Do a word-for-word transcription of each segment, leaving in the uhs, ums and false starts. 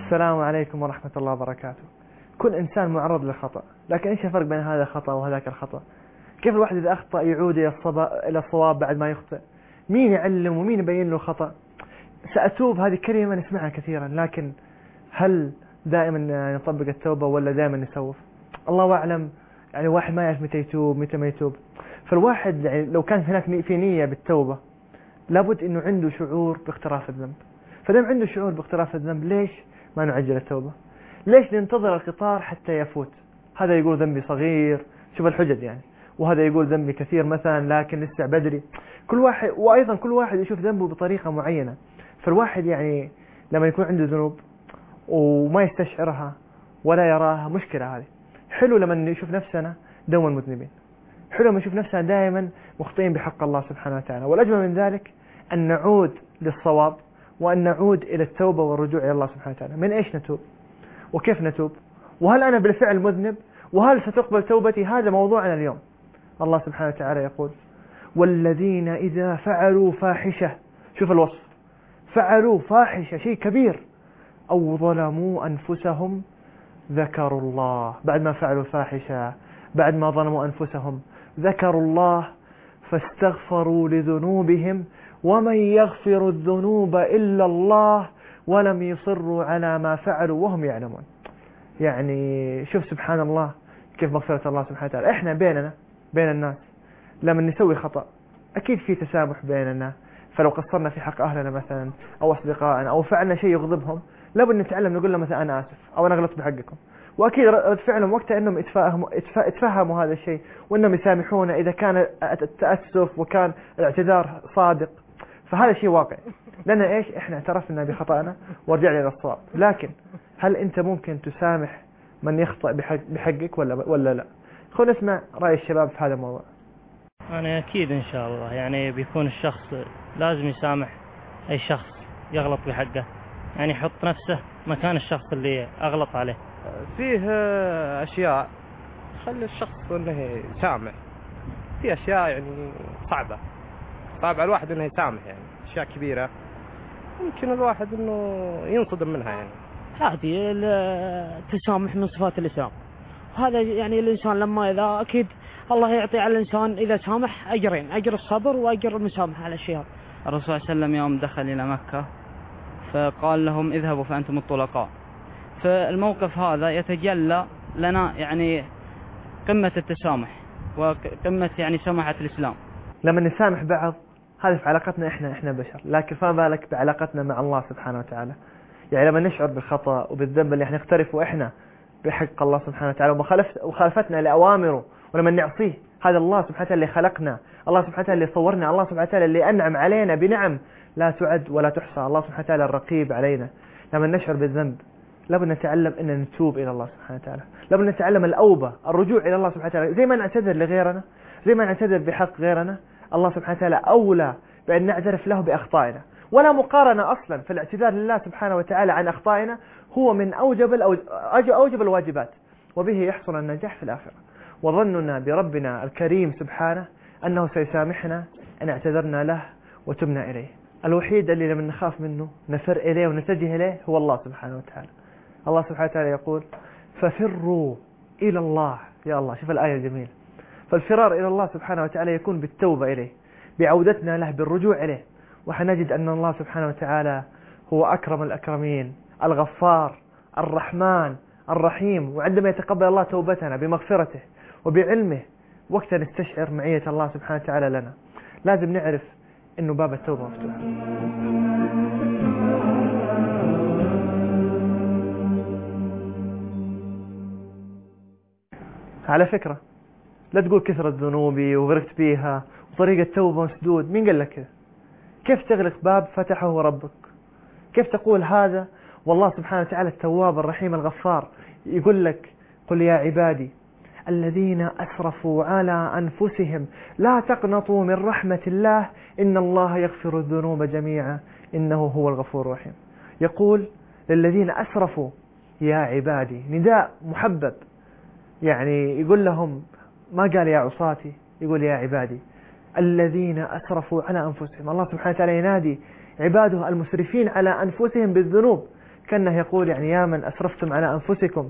السلام عليكم ورحمة الله وبركاته. كل إنسان معرض للخطأ، لكن إيش الفرق بين هذا الخطأ وهذاك الخطأ؟ كيف الواحد إذا أخطأ يعود إلى الصواب بعد ما يخطئ؟ مين يعلم ومين يبين له خطأ؟ سأتوب هذه كلمة نسمعها كثيرا، لكن هل دائما نطبق التوبة ولا دائما نسوف؟ الله أعلم. يعني واحد ما يعرف متى يتوب متى ما يتوب. فالواحد يعني لو كان هناك في نية بالتوبة لابد إنه عنده شعور باقتراف الذنب. فدام عنده شعور باقتراف الذنب ليش ما نعجل التوبة؟ ليش ننتظر القطار حتى يفوت؟ هذا يقول ذنبي صغير، شوف الحجج يعني، وهذا يقول ذنبي كثير مثلا لكن لسه بدري. كل واحد وأيضا كل واحد يشوف ذنبه بطريقة معينة. فالواحد يعني لما يكون عنده ذنوب وما يستشعرها ولا يراها مشكلة هذه. حلو لما نشوف نفسنا دوما مذنبين، حلو لما نشوف نفسنا دائما مخطئين بحق الله سبحانه وتعالى. والأجمل من ذلك أن نعود للصواب وأن نعود إلى التوبة والرجوع إلى الله سبحانه وتعالى. من إيش نتوب؟ وكيف نتوب؟ وهل أنا بالفعل مذنب؟ وهل ستقبل توبتي؟ هذا موضوعنا اليوم. الله سبحانه وتعالى يقول: والذين إذا فعلوا فاحشة، شوف الوصف، فعلوا فاحشة شيء كبير، أو ظلموا أنفسهم ذكروا الله. بعد ما فعلوا فاحشة، بعد ما ظلموا أنفسهم، ذكروا الله فاستغفروا لذنوبهم ومن يغفر الذنوب إلا الله ولم يصروا على ما فعلوا وهم يعلمون. يعني شوف سبحان الله كيف مغفرة الله سبحانه وتعالى. احنا بيننا بين الناس لما نسوي خطأ أكيد في تسامح بيننا، فلو قصرنا في حق أهلنا مثلا أو أصدقائنا أو فعلنا شيء يغضبهم لابد نتعلم نقول لهم مثلا أنا آسف أو أنا غلطت بحقكم. وأكيد رد فعلهم وقتها أنهم يتفهموا, يتفهموا هذا الشيء وأنهم يسامحونا إذا كان التأسف وكان الاعتذار صادق. فهذا شيء واقع لأن إيش إحنا اعترفنا بخطأنا ورجعنا إلى الصواب. لكن هل أنت ممكن تسامح من يخطأ بحق بحقك ولا ولا لا؟ خلينا نسمع رأي الشباب في هذا الموضوع. أنا أكيد إن شاء الله يعني بيكون الشخص لازم يسامح أي شخص يغلط بحقه، يعني يحط نفسه مكان الشخص اللي أغلط عليه. فيه أشياء خلي الشخص إنه يسامح، في أشياء يعني صعبة صعب على الواحد إنه يسامح، يعني أشياء كبيرة ممكن الواحد إنه ينصدم منها. يعني عادي التسامح من صفات الإسلام، هذا يعني الإنسان لما إذا أكيد الله يعطي على الإنسان إذا سامح أجرين، أجر الصبر وأجر المسامحة على الشيء. الرسول صلى الله عليه وسلم يوم دخل إلى مكة فقال لهم اذهبوا فأنتم الطلقاء. فالموقف هذا يتجلى لنا يعني قمة التسامح وقمة يعني سماحة الإسلام. لما نسامح بعض هذا في علاقتنا إحنا إحنا بشر، لكن فما بالك بعلاقتنا مع الله سبحانه وتعالى. يعني لما نشعر بالخطأ وبالذنب اللي احنا نقترفه إحنا بحق الله سبحانه وتعالى ومخالفتنا لأوامره، ولما نعصيه هذا الله سبحانه وتعالى اللي خلقنا، الله سبحانه وتعالى اللي صورنا، الله سبحانه وتعالى اللي أنعم علينا بنعم لا تعد ولا تحصى، الله سبحانه وتعالى الرقيب علينا. لما نشعر بالذنب لابد نتعلم أن نتوب إلى الله سبحانه وتعالى، لابد نتعلم الأوبة، الرجوع إلى الله سبحانه وتعالى. زي ما نعتذر لغيرنا، زي ما نعتذر بحق غيرنا، الله سبحانه وتعالى أولى بأن نعترف له بأخطائنا. ولا مقارنة أصلا في الاعتذار لله سبحانه وتعالى عن أخطائنا، هو من أوجب أوجب الواجبات، وبه يحصل النجاح في الآخرة. وظننا بربنا الكريم سبحانه أنه سيسامحنا أن اعتذرنا له وتبنا إليه. الوحيد اللي لما نخاف منه نفر إليه ونتجه إليه هو الله سبحانه وتعالى. الله سبحانه وتعالى يقول: ففروا إلى الله. يا الله شوف الآية الجميلة. فالفرار إلى الله سبحانه وتعالى يكون بالتوبة إليه، بعودتنا له، بالرجوع إليه. وحنجد أن الله سبحانه وتعالى هو أكرم الأكرمين، الغفار، الرحمن، الرحيم. وعندما يتقبل الله توبتنا بمغفرته وبعلمه وقتها نستشعر معية الله سبحانه وتعالى لنا. لازم نعرف أنه باب التوبة مفتوح. على فكرة لا تقول كثرة ذنوبي وغرقت بيها وطريق التوبة مسدود. مين قال لك كذا؟ كيف تغلق باب فتحه ربك؟ كيف تقول هذا والله سبحانه وتعالى التواب الرحيم الغفار يقول لك: قل يا عبادي الذين أسرفوا على أنفسهم لا تقنطوا من رحمة الله إن الله يغفر الذنوب جميعا إنه هو الغفور الرحيم. يقول للذين أسرفوا يا عبادي، نداء محبب، يعني يقول لهم، ما قال يا عصاتي، يقول يا عبادي الذين أسرفوا على أنفسهم. الله سبحانه وتعالى ينادي عباده المسرفين على أنفسهم بالذنوب، كأنه يقول يعني يا من أسرفتم على أنفسكم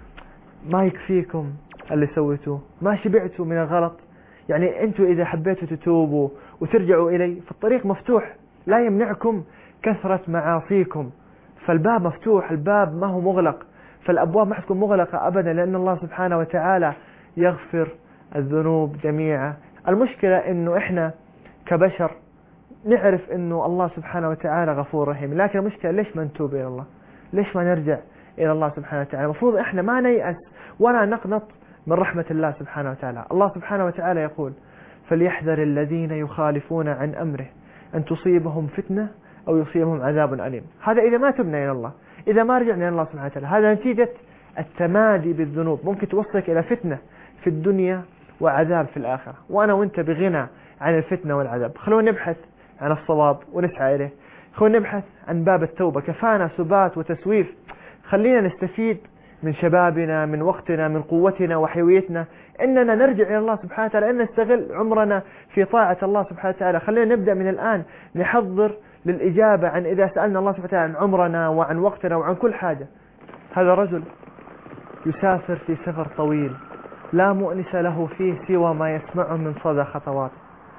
ما يكفيكم اللي سويتوه، ما شبعتوا من الغلط، يعني أنتوا إذا حبيتوا تتوبوا وترجعوا إلي فالطريق مفتوح، لا يمنعكم كثرة معاصيكم، فالباب مفتوح، الباب ما هو مغلق، فالأبواب ما حتكون مغلقة أبدا، لأن الله سبحانه وتعالى يغفر الذنوب جميعا. المشكلة إنه إحنا كبشر نعرف إنه الله سبحانه وتعالى غفور رحيم، لكن المشكلة ليش ما نتوب إلى الله؟ ليش ما نرجع إلى الله سبحانه وتعالى؟ المفروض إحنا ما نيأس ولا نقنط من رحمة الله سبحانه وتعالى. الله سبحانه وتعالى يقول فليحذر الذين يخالفون عن أمره أن تصيبهم فتنة أو يصيبهم عذاب أليم. هذا إذا ما تبنا إلى الله، إذا ما رجعنا إلى الله سبحانه وتعالى، هذا نتيجة التمادي بالذنوب، ممكن توصلك إلى فتنة في الدنيا وعذاب في الآخرة، وأنا وأنت بغنى عن الفتنة والعذاب. خلونا نبحث عن الصواب ونسعى إليه، خلونا نبحث عن باب التوبة، كفانا سبات وتسويف، خلينا نستفيد من شبابنا، من وقتنا، من قوتنا وحيويتنا، إننا نرجع إلى الله سبحانه وتعالى، إن نستغل عمرنا في طاعة الله سبحانه وتعالى. خلينا نبدأ من الآن نحضر للإجابة عن إذا سألنا الله سبحانه وتعالى عن عمرنا وعن وقتنا وعن كل حاجة. هذا رجل يسافر في سفر طويل لا مؤنس له فيه سوى ما يسمعه من صدى خطواته،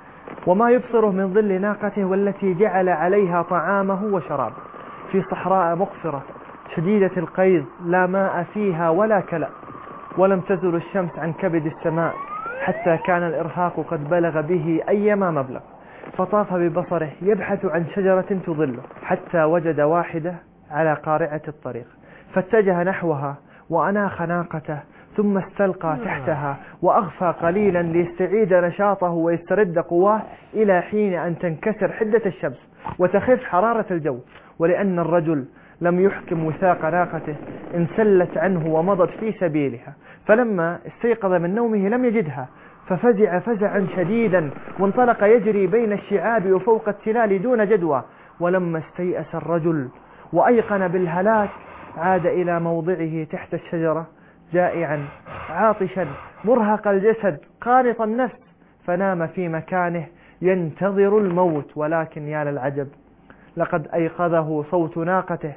وما يبصره من ظل ناقته والتي جعل عليها طعامه وشرابه، في صحراء مقفرة شديدة القيظ لا ماء فيها ولا كلأ، ولم تزل الشمس عن كبد السماء حتى كان الإرهاق قد بلغ به أيما مبلغ، فطاف ببصره يبحث عن شجرة تظله حتى وجد واحدة على قارعة الطريق، فاتجه نحوها وأناخ ناقته، ثم استلقى تحتها وأغفى قليلا ليستعيد نشاطه ويسترد قواه إلى حين أن تنكسر حدة الشمس وتخف حرارة الجو. ولأن الرجل لم يحكم وثاق ناقته انسلت عنه ومضت في سبيلها، فلما استيقظ من نومه لم يجدها، ففزع فزعا شديدا وانطلق يجري بين الشعاب وفوق التلال دون جدوى. ولما استيأس الرجل وأيقن بالهلاك عاد إلى موضعه تحت الشجرة جائعا عاطشا مرهق الجسد قانط النفس، فنام في مكانه ينتظر الموت. ولكن يا للعجب، لقد أيقظه صوت ناقته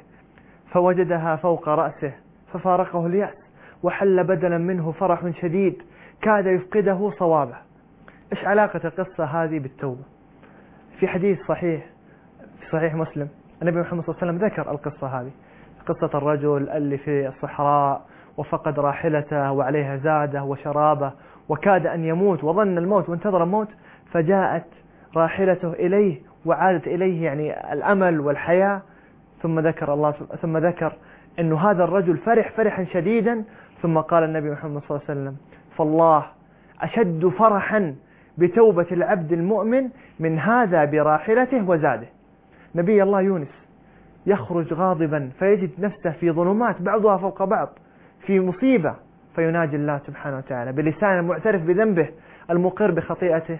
فوجدها فوق رأسه، ففارقه اليأس وحل بدلا منه فرح شديد كاد يفقده صوابه. إيش علاقة القصة هذه بالتوبة؟ في حديث صحيح في صحيح مسلم النبي محمد صلى الله عليه وسلم ذكر القصة هذه، قصة الرجل اللي في الصحراء وفقد راحلته وعليها زاده وشرابه وكاد أن يموت وظن الموت وانتظر الموت، فجاءت راحلته إليه وعادت إليه يعني الأمل والحياة. ثم ذكر الله ثم ذكر أنه هذا الرجل فرح فرحا شديدا، ثم قال النبي محمد صلى الله عليه وسلم فالله أشد فرحا بتوبة العبد المؤمن من هذا براحلته وزاده. نبي الله يونس يخرج غاضبا فيجد نفسه في ظلمات بعضها فوق بعض في مصيبة، فيناجي الله سبحانه وتعالى بلسان المعترف بذنبه المقر بخطيئته: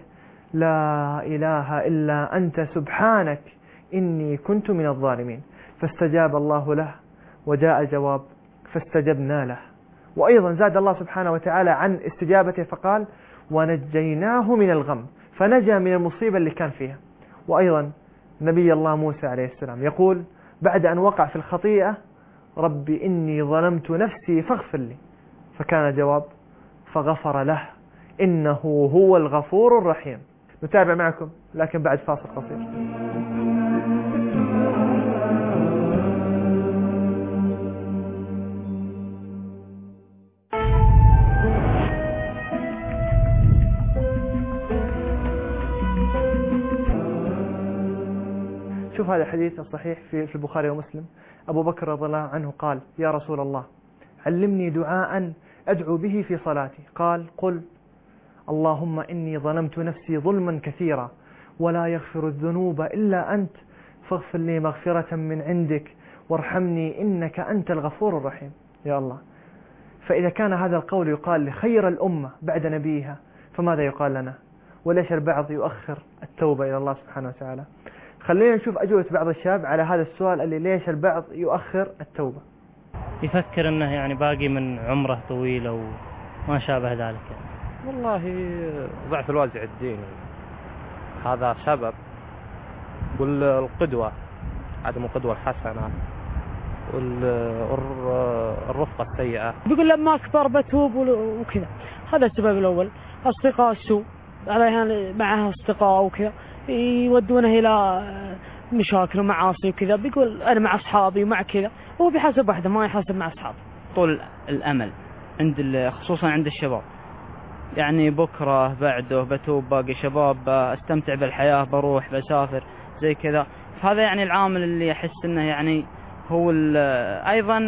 لا إله إلا أنت سبحانك إني كنت من الظالمين. فاستجاب الله له وجاء جواب فاستجبنا له. وأيضا زاد الله سبحانه وتعالى عن استجابته فقال: ونجيناه من الغم، فنجا من المصيبة اللي كان فيها. وأيضا نبي الله موسى عليه السلام يقول بعد أن وقع في الخطيئة: ربي إني ظلمت نفسي فاغفر لي، فكان جواب فغفر له إنه هو الغفور الرحيم. نتابع معكم لكن بعد فاصل قصير. شوف هذا الحديث الصحيح في البخاري ومسلم. أبو بكر رضي الله عنه قال: يا رسول الله علمني دعاء أدعو به في صلاتي. قال: قل اللهم إني ظلمت نفسي ظلما كثيرا ولا يغفر الذنوب إلا أنت فاغفر لي مغفرة من عندك وارحمني إنك أنت الغفور الرحيم. يا الله، فإذا كان هذا القول يقال لخير الأمة بعد نبيها، فماذا يقال لنا؟ وليش البعض يؤخر التوبة إلى الله سبحانه وتعالى؟ خلينا نشوف أجوبة بعض الشباب على هذا السؤال اللي ليش البعض يؤخر التوبة. يفكر أنه يعني باقي من عمره طويل أو ما شابه ذلك يعني. والله ضعف الوازع الديني هذا سبب، والقدوة عدم القدوة الحسنة والرفقة السيئة. بيقول لما أكبر بتوب وكذا. هذا السبب الأول. أصدقاء السوء عليها معها أصدقاء وكذا يودونه إلى مشاكل ومعاصي وكذا. بيقول أنا مع أصحابي ومع كذا. هو بيحاسب واحدة ما يحاسب مع أصحابه. طول الأمل عند خصوصا عند الشباب، يعني بكرة بعده بتوب باقي شباب، استمتع بالحياة، بروح بسافر زي كذا. فهذا يعني العامل اللي أحس أنه يعني هو أيضا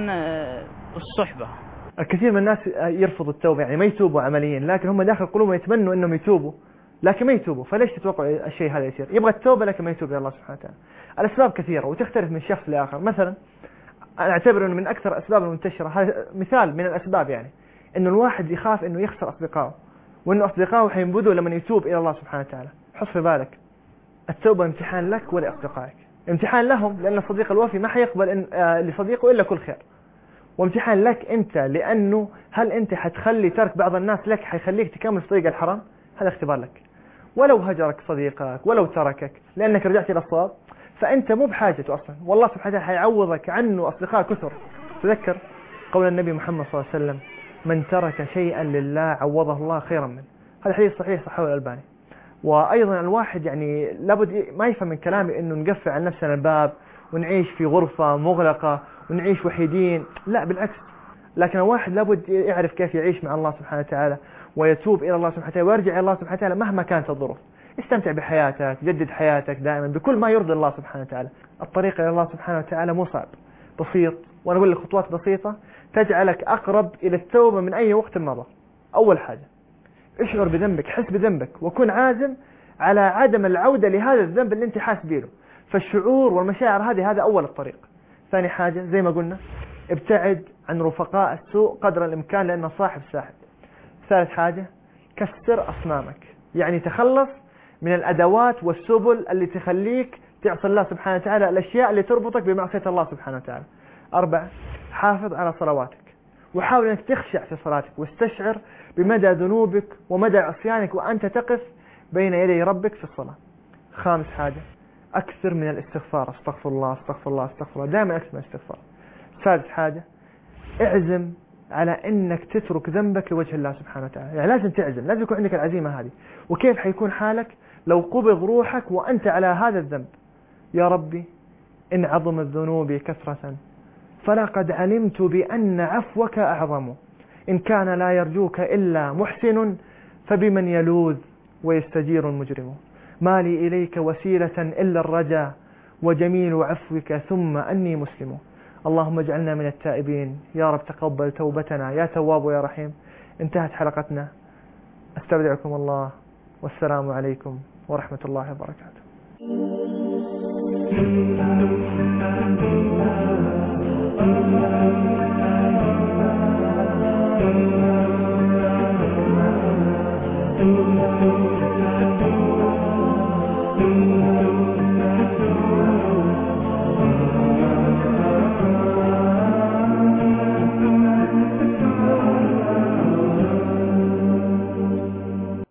الصحبة. الكثير من الناس يرفض التوبة، يعني ما يتوبوا عمليا، لكن هم داخل قلوبهم يتمنوا أنهم يتوبوا لكن ما يتوبوا. فليش تتوقع الشيء هذا يصير؟ يبغى التوبة لكن ما يتوب إلى الله سبحانه وتعالى. الأسباب كثيرة وتختلف من شخص لآخر. مثلا أنا أعتبر أنه من أكثر الأسباب المنتشرة، هذا مثال من الأسباب، يعني أنه الواحد يخاف أنه يخسر أصدقائه، وأنه أصدقائه حينبذوا لما يتوب إلى الله سبحانه وتعالى. حط في بالك التوبة امتحان لك ولأصدقائك، امتحان لهم لأن الصديق الوفي ما حيقبل إن آه لصديقه إلا كل خير، وامتحان لك أنت لأنه هل أنت حتخلي ترك بعض الناس لك حيخليك تكمل في طريق الحرام؟ هذا اختبار لك. ولو هجرك صديقك ولو تركك لأنك رجعت إلى الصواب فأنت مو بحاجته أصلا، والله سبحانه وتعالى حيعوضك عنه أصدقاء كثر. تذكر قول النبي محمد صلى الله عليه وسلم: من ترك شيئا لله عوضه الله خيرا منه. هذا حديث صحيح صححه الألباني. وأيضا الواحد يعني لابد ما يفهم من كلامي أنه نقفل عن نفسنا الباب ونعيش في غرفة مغلقة ونعيش وحيدين، لا بالعكس. لكن الواحد لابد يعرف كيف يعيش مع الله سبحانه وتعالى ويتوب إلى الله سبحانه وتعالى ويرجع إلى الله سبحانه وتعالى مهما كانت الظروف. استمتع بحياتك، جدد حياتك دائما بكل ما يرضي الله سبحانه وتعالى. الطريق إلى الله سبحانه وتعالى مو صعب، بسيط، وأنا أقول لك خطوات بسيطة تجعلك أقرب إلى التوبة من أي وقت مضى. أول حاجة اشعر بذنبك، حس بذنبك، وكن عازم على عدم العودة لهذا الذنب اللي انت حاس به. فالشعور والمشاعر هذه هذا أول الطريق. ثاني حاجة زي ما قلنا ابتعد عن رفقاء السوء قدر الإمكان لأنه صاحب ساحب. ثالث حاجة كسر أصنامك، يعني تخلص من الأدوات والسبل اللي تخليك تعصي الله سبحانه وتعالى، الأشياء اللي تربطك بمعصية الله سبحانه وتعالى. أربعة حافظ على صلواتك وحاول أنك تخشع في صلاتك واستشعر بمدى ذنوبك ومدى عصيانك وأنت تقف بين يدي ربك في الصلاة. خامس حاجة أكثر من الاستغفار، استغفر الله استغفر الله استغفر الله، دائما أكثر من الاستغفار. سادس حاجة اعزم على أنك تترك ذنبك لوجه الله سبحانه وتعالى، يعني لازم تعزم، لازم يكون عندك العزيمة هذه. وكيف حيكون حالك لو قبض روحك وأنت على هذا الذنب؟ يا ربي إن عظم الذنوب كثرة فلقد علمت بأن عفوك أعظم، إن كان لا يرجوك إلا محسن فبمن يلوذ ويستجير المجرم، ما لي إليك وسيلة إلا الرجاء وجميل عفوك ثم أني مسلم. اللهم اجعلنا من التائبين يا رب، تقبل توبتنا يا تواب يا رحيم. انتهت حلقتنا، استودعكم الله والسلام عليكم ورحمة الله وبركاته. Thank you.